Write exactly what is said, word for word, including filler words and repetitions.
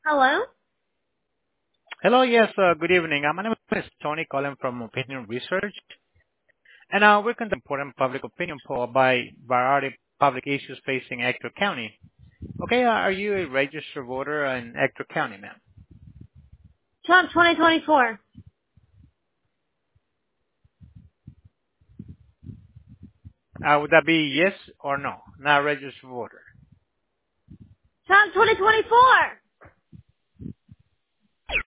Hello? Hello. Yes, uh, good evening. Uh, My name is Tony calling from Opinion Research, and uh, we're conducting important public opinion poll by variety of public issues facing Ector County. Okay, uh, are you a registered voter in Ector County, ma'am? Trump twenty twenty-four. Uh, Would that be yes or no? Not a registered voter. Trump twenty twenty-four.